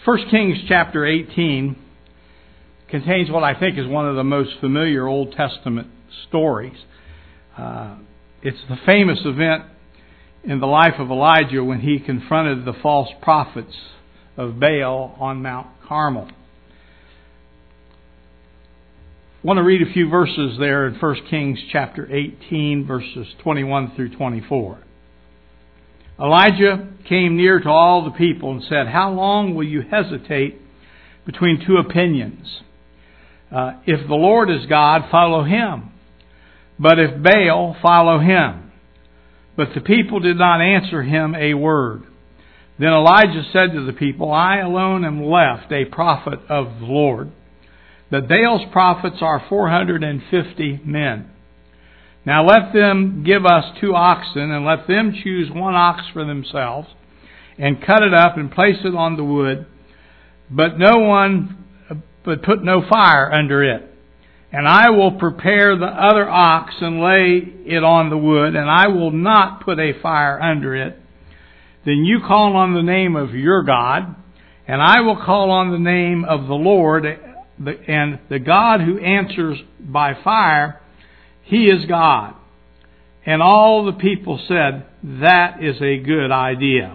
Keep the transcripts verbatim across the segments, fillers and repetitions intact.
First Kings chapter eighteen contains what I think is one of the most familiar Old Testament stories. Uh, it's the famous event in the life of Elijah when he confronted the false prophets of Baal on Mount Carmel. I want to read a few verses there in First Kings chapter eighteen, verses twenty-one through twenty-four. Elijah came near to all the people and said, "How long will you hesitate between two opinions? Uh, if the Lord is God, follow Him. But if Baal, follow him." But the people did not answer him a word. Then Elijah said to the people, "I alone am left, a prophet of the Lord. But Baal's prophets are four hundred fifty men. Now let them give us two oxen, and let them choose one ox for themselves, and cut it up and place it on the wood, but no one, but put no fire under it. And I will prepare the other ox and lay it on the wood, and I will not put a fire under it. Then you call on the name of your God, and I will call on the name of the Lord, and the God who answers by fire, He is God." And all the people said, "That is a good idea."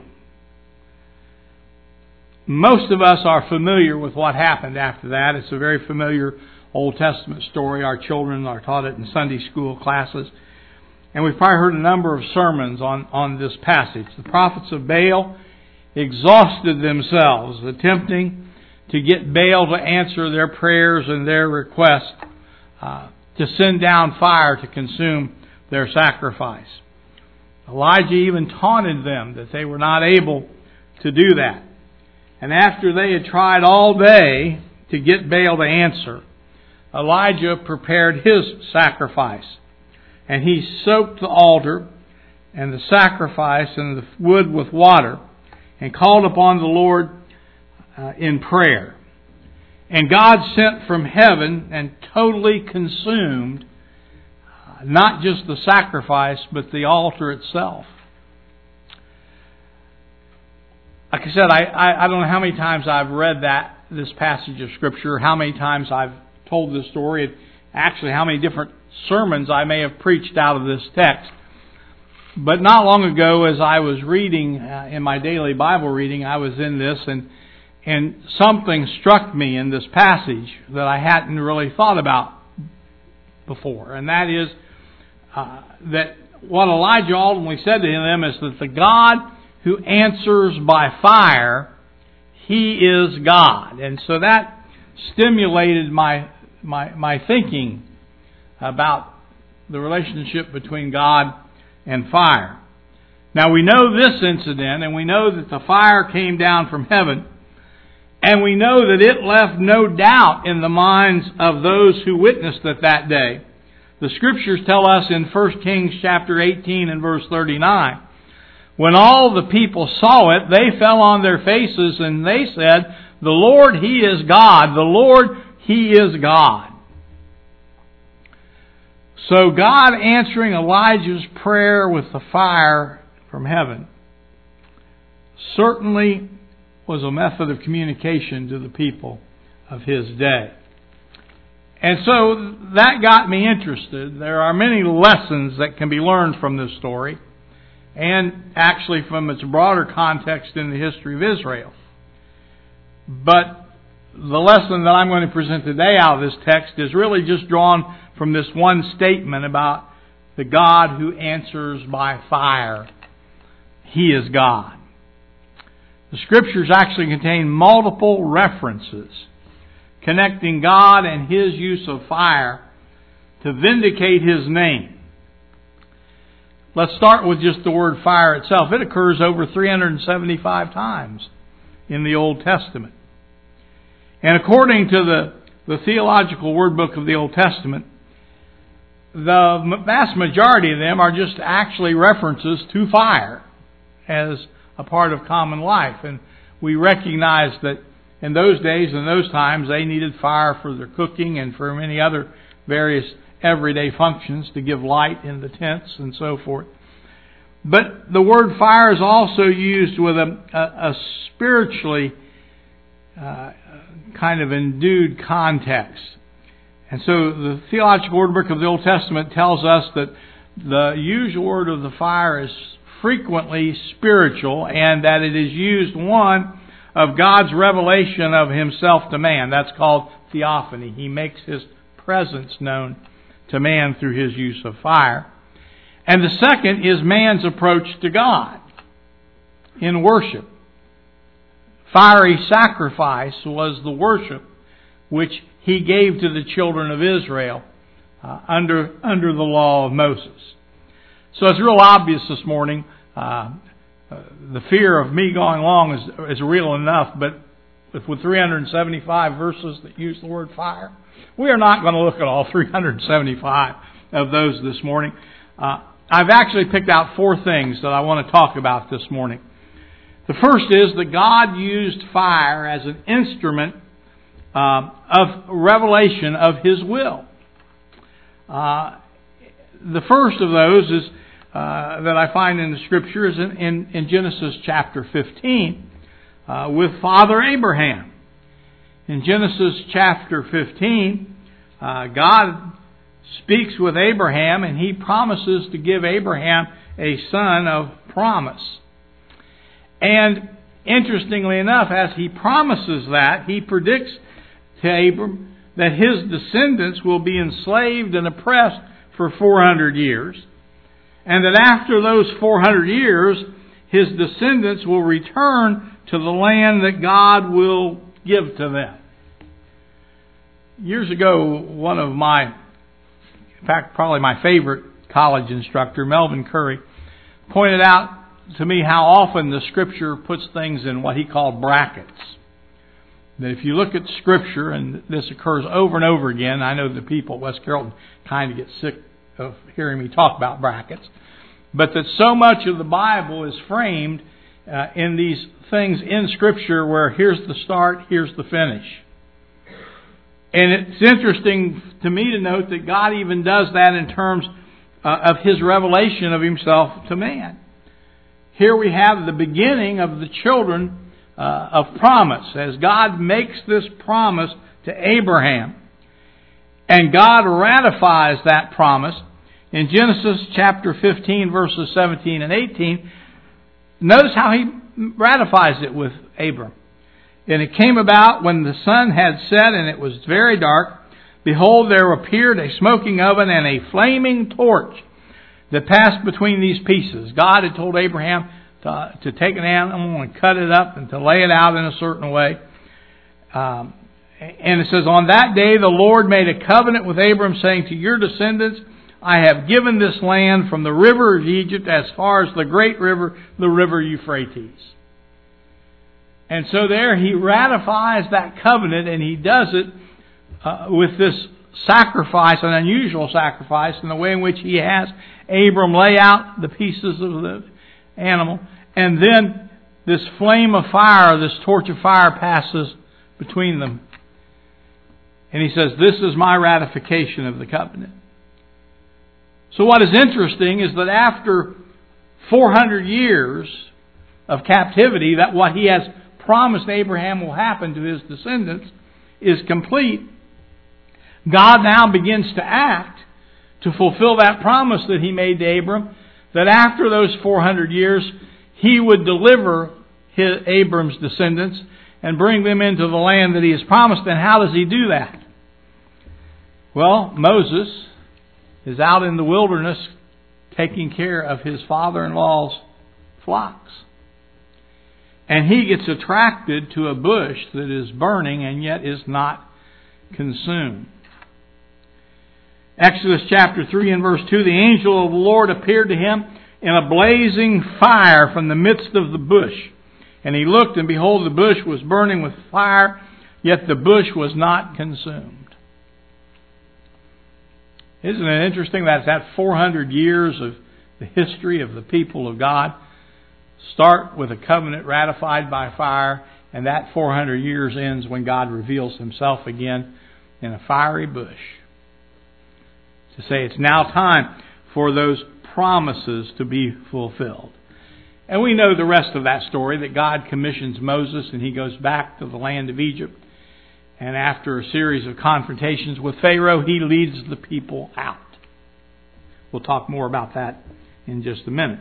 Most of us are familiar with what happened after that. It's a very familiar Old Testament story. Our children are taught it in Sunday school classes. And we've probably heard a number of sermons on, on this passage. The prophets of Baal exhausted themselves attempting to get Baal to answer their prayers and their requests uh, to send down fire to consume their sacrifice. Elijah even taunted them that they were not able to do that. And after they had tried all day to get Baal to answer, Elijah prepared his sacrifice. And he soaked the altar and the sacrifice and the wood with water and called upon the Lord uh, in prayer. And God sent from heaven and totally consumed uh, not just the sacrifice, but the altar itself. Like I said, I, I, I don't know how many times I've read that, this passage of Scripture, how many times I've told this story, and actually how many different sermons I may have preached out of this text. But not long ago, as I was reading uh, in my daily Bible reading, I was in this, and and something struck me in this passage that I hadn't really thought about before. And that is uh, that what Elijah ultimately said to them is that the God who answers by fire, He is God. And so that stimulated my my my thinking about the relationship between God and fire. Now we know this incident, and we know that the fire came down from heaven, and we know that it left no doubt in the minds of those who witnessed it that day. The Scriptures tell us in First Kings chapter eighteen and verse thirty-nine, when all the people saw it, they fell on their faces and they said, "The Lord, He is God. The Lord, He is God." So God answering Elijah's prayer with the fire from heaven certainly was a method of communication to the people of His day. And so that got me interested. There are many lessons that can be learned from this story, and actually from its broader context in the history of Israel. But the lesson that I'm going to present today out of this text is really just drawn from this one statement about the God who answers by fire. He is God. The Scriptures actually contain multiple references connecting God and His use of fire to vindicate His name. Let's start with just the word fire itself. It occurs over three hundred seventy-five times in the Old Testament. And according to the, the Theological Word Book of the Old Testament, the vast majority of them are just actually references to fire as a part of common life. And we recognize that in those days and those times they needed fire for their cooking and for many other various everyday functions to give light in the tents and so forth. But the word fire is also used with a, a, a spiritually uh, kind of endued context. And so the Theological Word Book of the Old Testament tells us that the usual word of the fire is frequently spiritual, and that it is used, one, of God's revelation of Himself to man. That's called theophany. He makes His presence known to man through His use of fire. And the second is man's approach to God in worship. Fiery sacrifice was the worship which He gave to the children of Israel uh, under under the law of Moses. So it's real obvious this morning. Uh, uh, the fear of me going long is is real enough, but with, with three hundred seventy-five verses that use the word fire, we are not going to look at all three hundred seventy-five of those this morning. Uh, I've actually picked out four things that I want to talk about this morning. The first is that God used fire as an instrument uh, of revelation of His will. Uh, the first of those is uh, that I find in the Scripture is in, in, in Genesis chapter fifteen uh, with Father Abraham. In Genesis chapter fifteen, uh, God speaks with Abraham, and He promises to give Abraham a son of promise. And interestingly enough, as He promises that, He predicts to Abram that his descendants will be enslaved and oppressed for four hundred years, and that after those four hundred years, his descendants will return to the land that God will give to them. Years ago, one of my, in fact, probably my favorite college instructor, Melvin Curry, pointed out to me how often the Scripture puts things in what he called brackets. That if you look at Scripture, and this occurs over and over again, I know the people at West Carrollton kind of get sick of hearing me talk about brackets, but that so much of the Bible is framed uh, in these things in Scripture where here's the start, here's the finish. And it's interesting to me to note that God even does that in terms uh, of His revelation of Himself to man. Here we have the beginning of the children uh, of promise, as God makes this promise to Abraham. And God ratifies that promise in Genesis chapter fifteen, verses seventeen and eighteen. Notice how He ratifies it with Abram. And it came about when the sun had set and it was very dark, behold, there appeared a smoking oven and a flaming torch that passed between these pieces. God had told Abraham to, to take an animal and cut it up and to lay it out in a certain way. Um, and it says, on that day the Lord made a covenant with Abram, saying, to your descendants I have given this land from the river of Egypt as far as the great river, the river Euphrates. And so there He ratifies that covenant, and He does it uh, with this sacrifice, an unusual sacrifice, in the way in which He has Abram lay out the pieces of the animal, and then this flame of fire, this torch of fire passes between them. And He says, this is my ratification of the covenant. So what is interesting is that after four hundred years of captivity, that what He has promised Abraham will happen to his descendants is complete. God now begins to act to fulfill that promise that He made to Abram, that after those four hundred years, He would deliver his, Abram's descendants and bring them into the land that He has promised. And how does He do that? Well, Moses is out in the wilderness taking care of his father-in-law's flocks. And he gets attracted to a bush that is burning and yet is not consumed. Exodus chapter three and verse two, the angel of the Lord appeared to him in a blazing fire from the midst of the bush. And he looked, and behold, the bush was burning with fire, yet the bush was not consumed. Isn't it interesting that that four hundred years of the history of the people of God start with a covenant ratified by fire, and that four hundred years ends when God reveals Himself again in a fiery bush. To say it's now time for those promises to be fulfilled. And we know the rest of that story, that God commissions Moses and he goes back to the land of Egypt. And after a series of confrontations with Pharaoh, he leads the people out. We'll talk more about that in just a minute.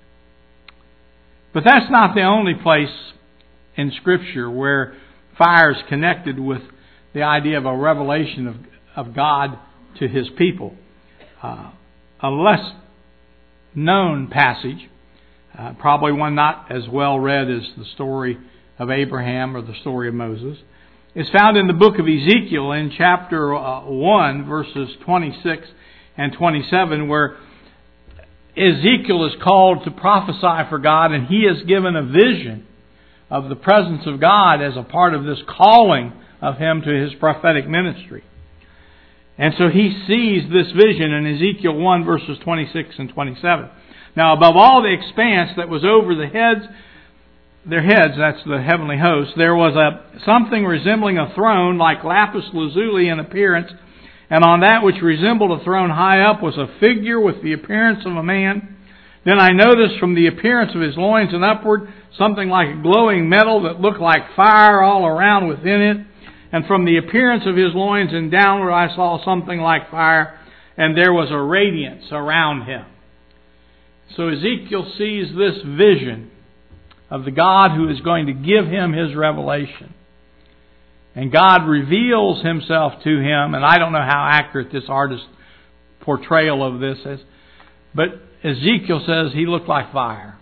But that's not the only place in Scripture where fire is connected with the idea of a revelation of, of God to His people. Uh, a less known passage, uh, probably one not as well read as the story of Abraham or the story of Moses, is found in the book of Ezekiel in chapter uh, one, verses twenty-six and twenty-seven, where Ezekiel is called to prophesy for God, and he is given a vision of the presence of God as a part of this calling of him to his prophetic ministry. And so he sees this vision in Ezekiel one, verses twenty-six and twenty-seven. Now, above all the expanse that was over the heads, their heads, that's the heavenly host, there was a something resembling a throne, like lapis lazuli in appearance, and on that which resembled a throne high up was a figure with the appearance of a man. Then I noticed from the appearance of his loins and upward something like a glowing metal that looked like fire all around within it. And from the appearance of his loins and downward I saw something like fire, and there was a radiance around him. So Ezekiel sees this vision of the God who is going to give him his revelation. And God reveals himself to him, and I don't know how accurate this artist's portrayal of this is, but Ezekiel says he looked like fire.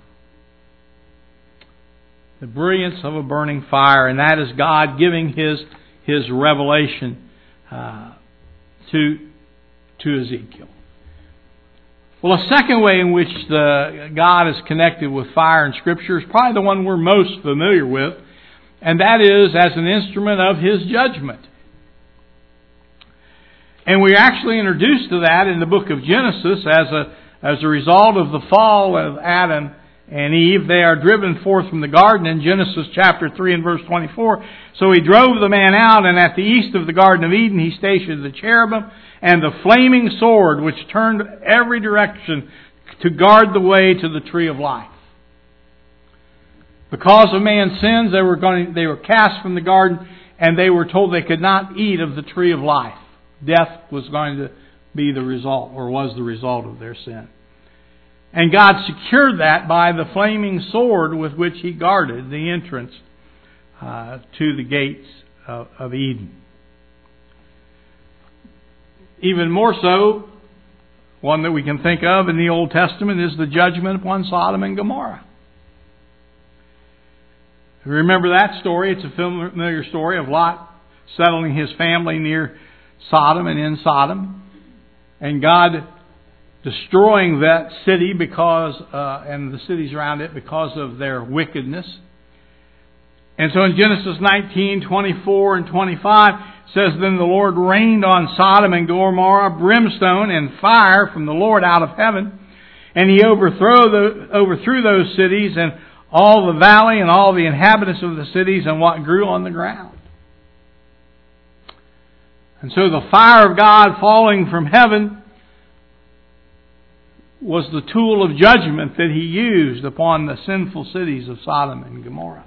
The brilliance of a burning fire, and that is God giving his his revelation uh, to to Ezekiel. Well, a second way in which the God is connected with fire in Scripture is probably the one we're most familiar with, and that is as an instrument of His judgment. And we're actually introduced to that in the book of Genesis as a as a result of the fall of Adam and Eve. They are driven forth from the garden in Genesis chapter three and verse twenty-four. So He drove the man out, and at the east of the Garden of Eden He stationed the cherubim and the flaming sword, which turned every direction to guard the way to the tree of life. Because of man's sins, they were going, they were cast from the garden, and they were told they could not eat of the tree of life. Death was going to be the result, or was the result of their sin. And God secured that by the flaming sword with which He guarded the entrance uh, to the gates of, of Eden. Even more so, one that we can think of in the Old Testament is the judgment upon Sodom and Gomorrah. Remember that story? It's a familiar story of Lot settling his family near Sodom and in Sodom, and God destroying that city because uh, and the cities around it because of their wickedness. And so in Genesis nineteen, twenty-four and twenty-five it says, "Then the Lord rained on Sodom and Gomorrah brimstone and fire from the Lord out of heaven, and He overthrew the, overthrew those cities and all the valley and all the inhabitants of the cities and what grew on the ground." And so the fire of God falling from heaven was the tool of judgment that He used upon the sinful cities of Sodom and Gomorrah.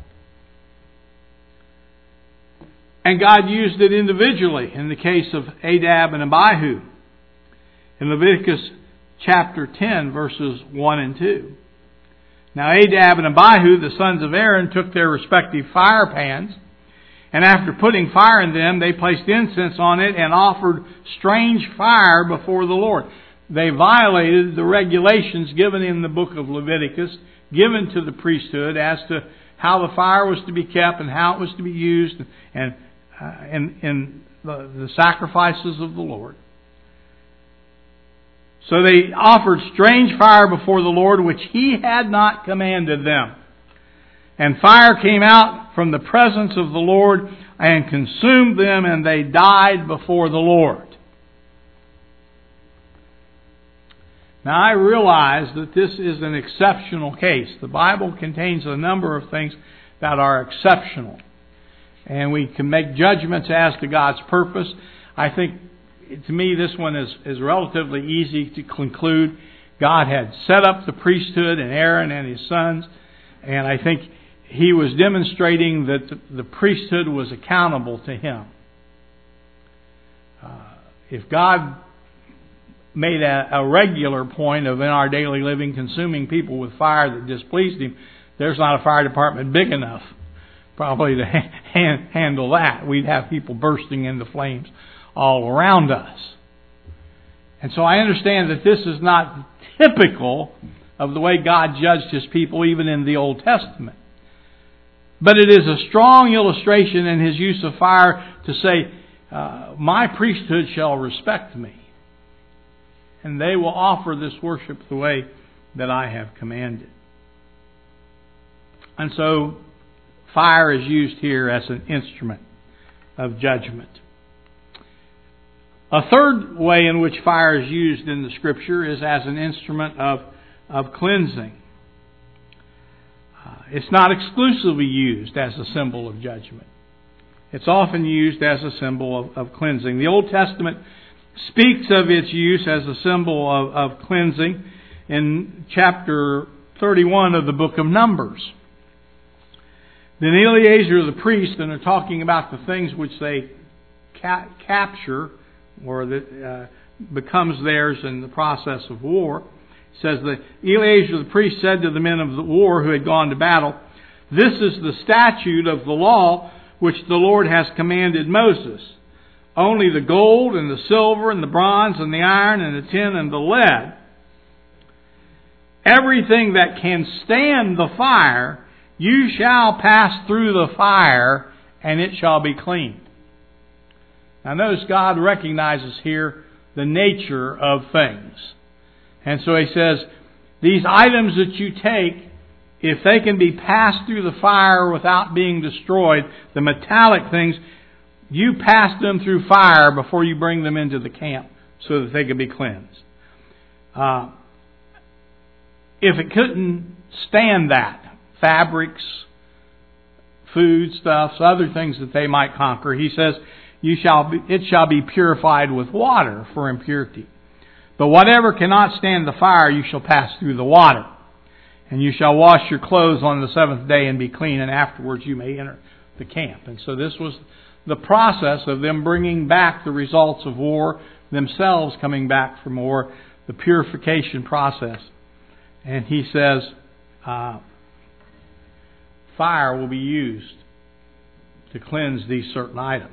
And God used it individually in the case of Nadab and Abihu in Leviticus chapter ten, verses one and two. Now Nadab and Abihu, the sons of Aaron, took their respective fire pans, and after putting fire in them, they placed incense on it and offered strange fire before the Lord. They violated the regulations given in the book of Leviticus, given to the priesthood as to how the fire was to be kept and how it was to be used and uh, in, in the, the sacrifices of the Lord. So they offered strange fire before the Lord, which He had not commanded them. And fire came out from the presence of the Lord and consumed them, and they died before the Lord. Now I realize that this is an exceptional case. The Bible contains a number of things that are exceptional. And we can make judgments as to God's purpose. I think, to me, this one is, is relatively easy to conclude. God had set up the priesthood and Aaron and his sons And I think he was demonstrating that the priesthood was accountable to him. Uh, if God made a, a regular point of in our daily living consuming people with fire that displeased Him, there's not a fire department big enough probably to ha- handle that. We'd have people bursting into flames all around us. And so I understand that this is not typical of the way God judged His people even in the Old Testament. But it is a strong illustration in His use of fire to say, uh, my priesthood shall respect me. And they will offer this worship the way that I have commanded. And so fire is used here as an instrument of judgment. A third way in which fire is used in the Scripture is as an instrument of, of cleansing. Uh, it's not exclusively used as a symbol of judgment. It's often used as a symbol of, of cleansing. The Old Testament speaks of its use as a symbol of, of cleansing in chapter thirty-one of the book of Numbers. Then Eleazar the priest, and they're talking about the things which they ca- capture or that uh, becomes theirs in the process of war, says that Eleazar the priest said to the men of the war who had gone to battle, "This is the statute of the law which the Lord has commanded Moses. Only the gold and the silver and the bronze and the iron and the tin and the lead, everything that can stand the fire, you shall pass through the fire, and it shall be clean." Now notice God recognizes here the nature of things. And so He says, these items that you take, if they can be passed through the fire without being destroyed, the metallic things, you pass them through fire before you bring them into the camp so that they can be cleansed. Uh, if it couldn't stand that, fabrics, food stuffs, other things that they might conquer, He says, you shall be, it shall be purified with water for impurity. But whatever cannot stand the fire, you shall pass through the water. And you shall wash your clothes on the seventh day and be clean, and afterwards you may enter the camp. And so this was the process of them bringing back the results of war, themselves coming back from war, the purification process. And He says, uh, fire will be used to cleanse these certain items.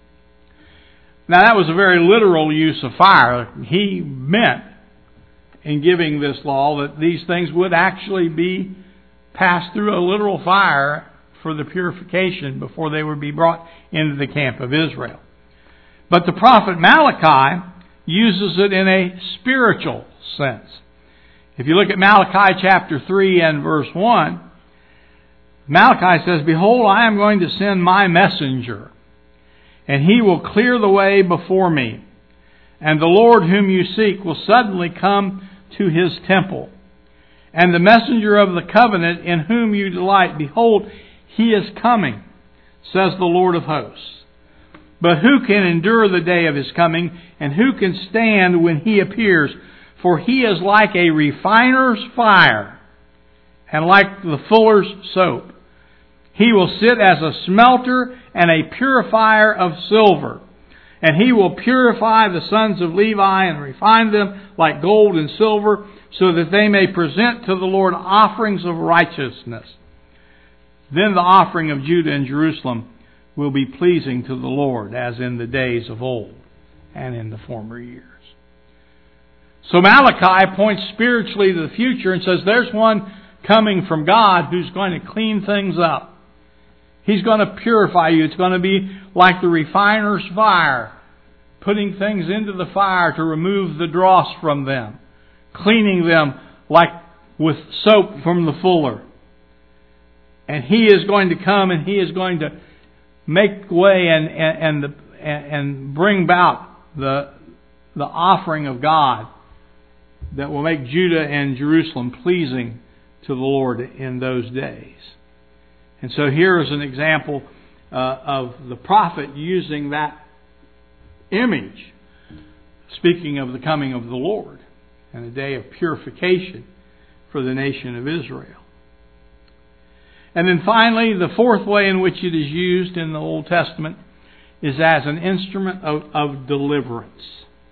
Now that was a very literal use of fire. He meant in giving this law that these things would actually be passed through a literal fire for the purification before they would be brought into the camp of Israel. But the prophet Malachi uses it in a spiritual sense. If you look at Malachi chapter three and verse one, Malachi says, "Behold, I am going to send my messenger, and he will clear the way before me. And the Lord whom you seek will suddenly come to His temple. And the messenger of the covenant in whom you delight, behold, He is coming, says the Lord of hosts. But who can endure the day of His coming, and who can stand when He appears? For He is like a refiner's fire, and like the fuller's soap. He will sit as a smelter and a purifier of silver. And He will purify the sons of Levi and refine them like gold and silver, so that they may present to the Lord offerings of righteousness. Then the offering of Judah and Jerusalem will be pleasing to the Lord, as in the days of old and in the former years." So Malachi points spiritually to the future and says there's one coming from God who's going to clean things up. He's going to purify you. It's going to be like the refiner's fire, putting things into the fire to remove the dross from them, cleaning them like with soap from the fuller. And He is going to come and He is going to make way and and and, the, and bring about the the offering of God that will make Judah and Jerusalem pleasing to the Lord in those days. And so here is an example uh, of the prophet using that image, speaking of the coming of the Lord and a day of purification for the nation of Israel. And then finally, the fourth way in which it is used in the Old Testament is as an instrument of, of deliverance.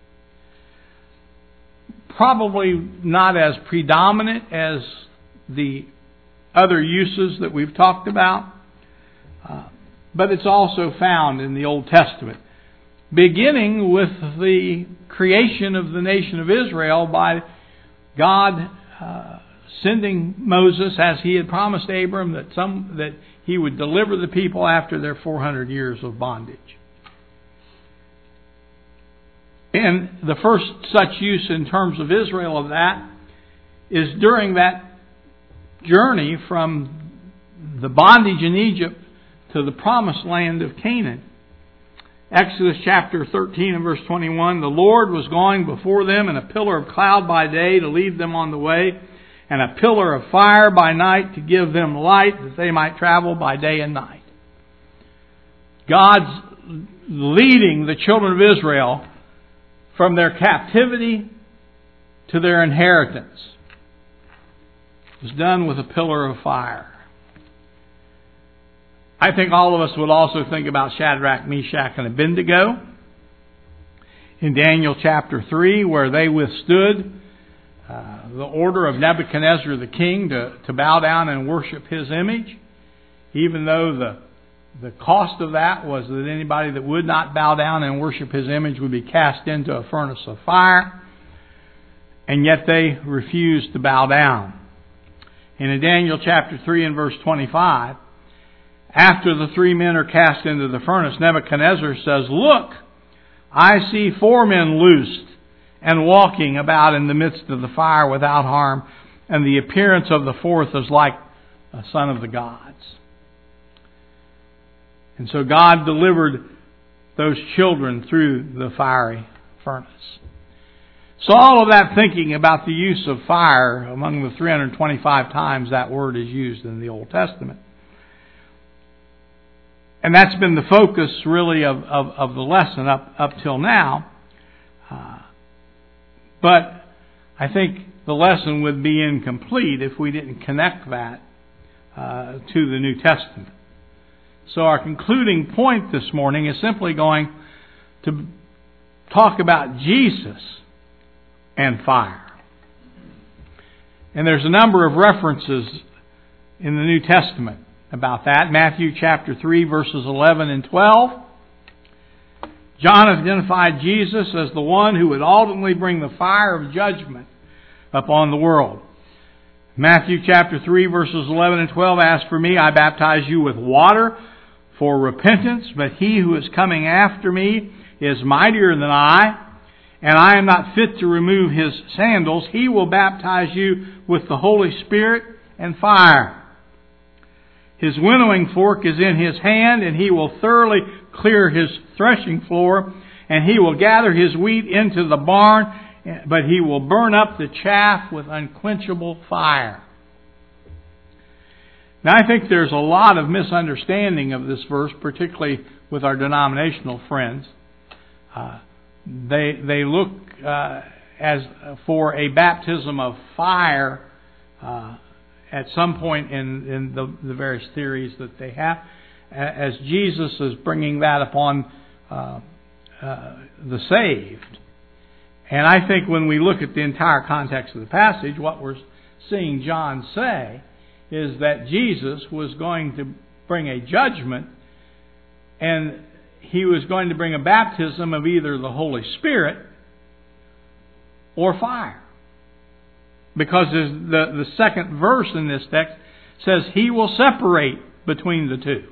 Probably not as predominant as the other uses that we've talked about, uh, but it's also found in the Old Testament, beginning with the creation of the nation of Israel by God uh, sending Moses, as he had promised Abram, that some that he would deliver the people after their four hundred years of bondage. And the first such use in terms of Israel of that is during that journey from the bondage in Egypt to the promised land of Canaan. Exodus chapter thirteen and verse twenty-one, the Lord was going before them in a pillar of cloud by day to lead them on the way, and a pillar of fire by night to give them light, that they might travel by day and night. God's leading the children of Israel from their captivity to their inheritance. It was done with a pillar of fire. I think all of us would also think about Shadrach, Meshach, and Abednego in Daniel chapter three, where they withstood uh, the order of Nebuchadnezzar the king to, to bow down and worship his image, even though the, the cost of that was that anybody that would not bow down and worship his image would be cast into a furnace of fire, and yet they refused to bow down. And in Daniel chapter three and verse twenty-five, after the three men are cast into the furnace, Nebuchadnezzar says, "Look, I see four men loosed and walking about in the midst of the fire without harm, and the appearance of the fourth is like a son of the gods." And so God delivered those children through the fiery furnace. So all of that thinking about the use of fire among the three hundred twenty-five times that word is used in the Old Testament. And that's been the focus, really, of, of, of the lesson up, up till now. Uh, but I think the lesson would be incomplete if we didn't connect that uh, to the New Testament. So our concluding point this morning is simply going to talk about Jesus and fire. And there's a number of references in the New Testament about that. Matthew chapter three, verses eleven and twelve. John identified Jesus as the one who would ultimately bring the fire of judgment upon the world. Matthew chapter three, verses eleven and twelve, "As for me, I baptize you with water for repentance, but he who is coming after me is mightier than I, and I am not fit to remove his sandals. He will baptize you with the Holy Spirit and fire. His winnowing fork is in his hand, and he will thoroughly clear his threshing floor, and he will gather his wheat into the barn, but he will burn up the chaff with unquenchable fire." Now, I think there's a lot of misunderstanding of this verse, particularly with our denominational friends. Uh, they they look uh, as for a baptism of fire uh, at some point in, in the, the various theories that they have, as Jesus is bringing that upon uh, uh, the saved. And I think when we look at the entire context of the passage, what we're seeing John say is that Jesus was going to bring a judgment, and he was going to bring a baptism of either the Holy Spirit or fire. Because the, the second verse in this text says he will separate between the two.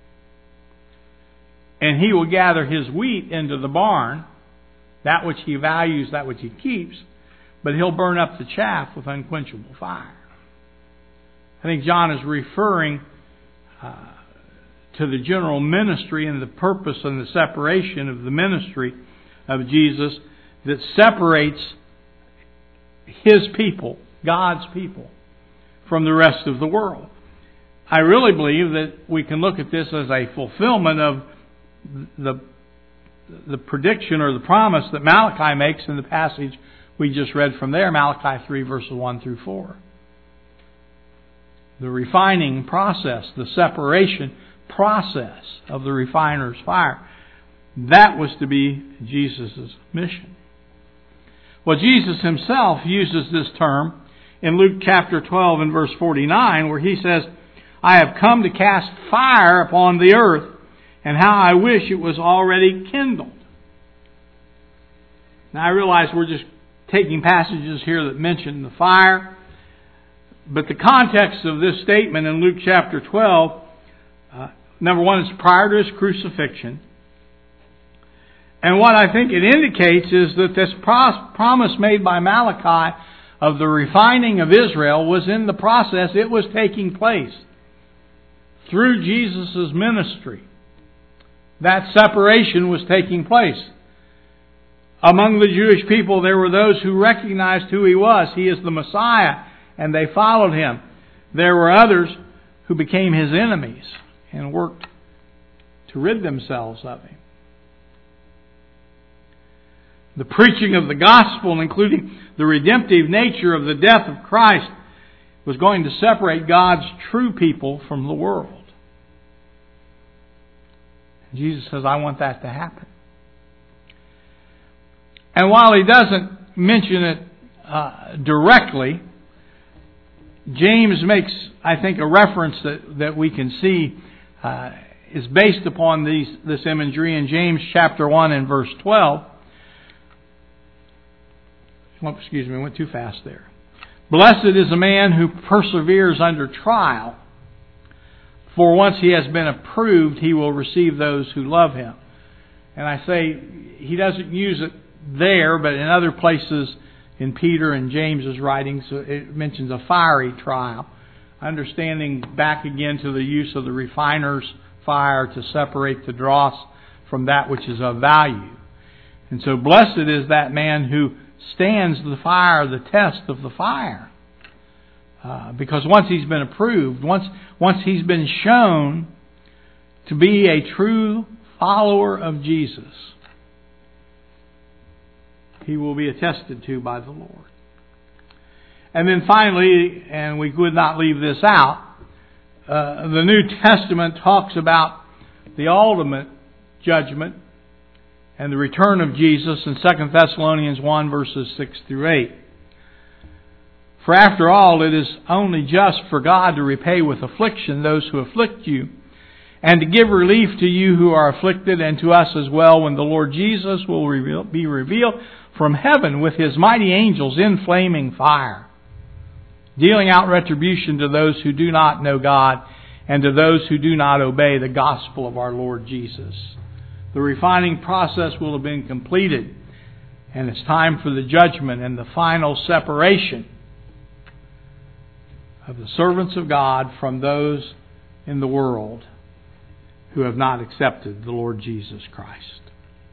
And he will gather his wheat into the barn, that which he values, that which he keeps, but he'll burn up the chaff with unquenchable fire. I think John is referring uh, to the general ministry and the purpose and the separation of the ministry of Jesus that separates his people, God's people, from the rest of the world. I really believe that we can look at this as a fulfillment of the, the prediction or the promise that Malachi makes in the passage we just read from there, Malachi three, verses one through four. the refining process, the separation process of the refiner's fire. That was to be Jesus' mission. Well, Jesus himself uses this term in Luke chapter twelve and verse forty-nine, where he says, I have come to cast fire upon the earth, and how I wish it was already kindled. Now I realize we're just taking passages here that mention the fire, but the context of this statement in Luke chapter twelve, uh, number one, is prior to His crucifixion. And what I think it indicates is that this pros- promise made by Malachi of the refining of Israel was in the process. It was taking place through Jesus' ministry. That separation was taking place. Among the Jewish people, there were those who recognized who He was. He is the Messiah, and they followed Him. There were others who became His enemies and worked to rid themselves of Him. The preaching of the gospel, including the redemptive nature of the death of Christ, was going to separate God's true people from the world. Jesus says, I want that to happen. And while He doesn't mention it uh, directly, James makes, I think, a reference that, that we can see uh, is based upon these, this imagery in James chapter one and verse twelve. Oh, excuse me, I went too fast there. Blessed is a man who perseveres under trial, for once he has been approved, he will receive those who love him. And I say, he doesn't use it there, but in other places in Peter and James's writings, it mentions a fiery trial. Understanding back again to the use of the refiner's fire to separate the dross from that which is of value. And so blessed is that man who stands the fire, the test of the fire. Uh, because once he's been approved, once, once he's been shown to be a true follower of Jesus, he will be attested to by the Lord. And then finally, and we would not leave this out, uh, the New Testament talks about the ultimate judgment and the return of Jesus in Second Thessalonians one, verses six through eight. For after all, it is only just for God to repay with affliction those who afflict you, and to give relief to you who are afflicted, and to us as well, when the Lord Jesus will reveal, be revealed from heaven with His mighty angels in flaming fire, dealing out retribution to those who do not know God, and to those who do not obey the gospel of our Lord Jesus. The refining process will have been completed, and it's time for the judgment and the final separation of the servants of God from those in the world who have not accepted the Lord Jesus Christ.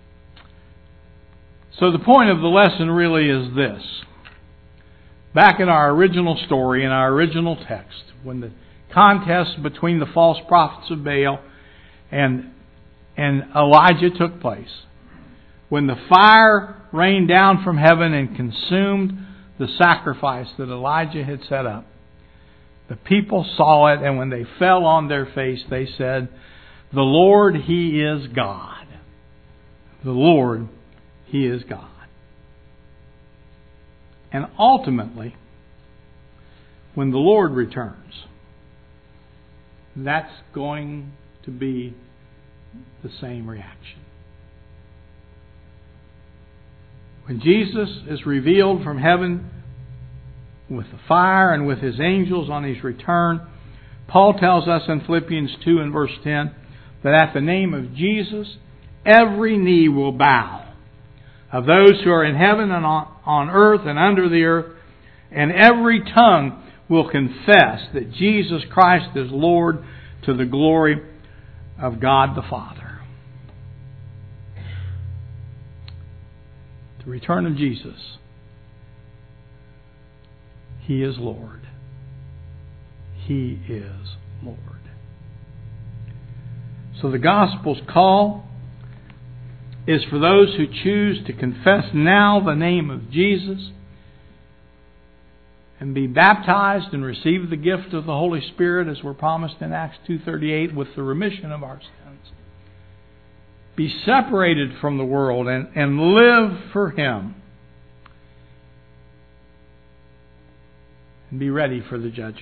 So the point of the lesson really is this. Back in our original story, in our original text, when the contest between the false prophets of Baal and And Elijah took place, when the fire rained down from heaven and consumed the sacrifice that Elijah had set up, the people saw it, and when they fell on their face, they said, "The Lord, He is God. The Lord, He is God." And ultimately, when the Lord returns, that's going to be the same reaction. When Jesus is revealed from heaven with the fire and with His angels on His return, Paul tells us in Philippians two and verse ten that at the name of Jesus, every knee will bow, of those who are in heaven and on, on earth and under the earth, and every tongue will confess that Jesus Christ is Lord, to the glory of God the Father. The return of Jesus. He is Lord. He is Lord. So the gospel's call is for those who choose to confess now the name of Jesus and be baptized and receive the gift of the Holy Spirit as we're promised in Acts two thirty-eight with the remission of our sins. Be separated from the world and, and live for Him. And be ready for the judgment.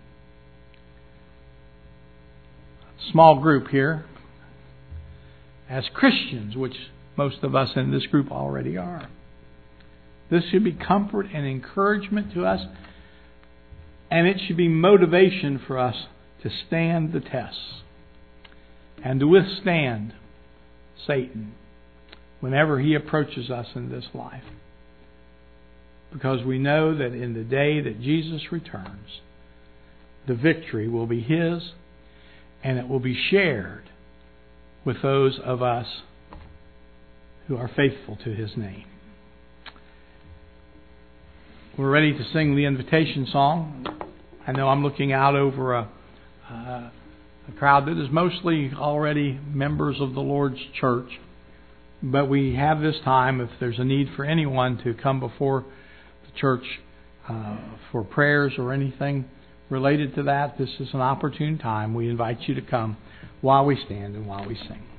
Small group here. As Christians, which most of us in this group already are. This should be comfort and encouragement to us. And it should be motivation for us to stand the tests. And to withstand Satan whenever he approaches us in this life. Because we know that in the day that Jesus returns, the victory will be His, and it will be shared with those of us who are faithful to His name. We're ready to sing the invitation song. I know I'm looking out over a, uh, a crowd that is mostly already members of the Lord's church. But we have this time, if there's a need for anyone to come before the church uh, for prayers or anything related to that, this is an opportune time. We invite you to come while we stand and while we sing.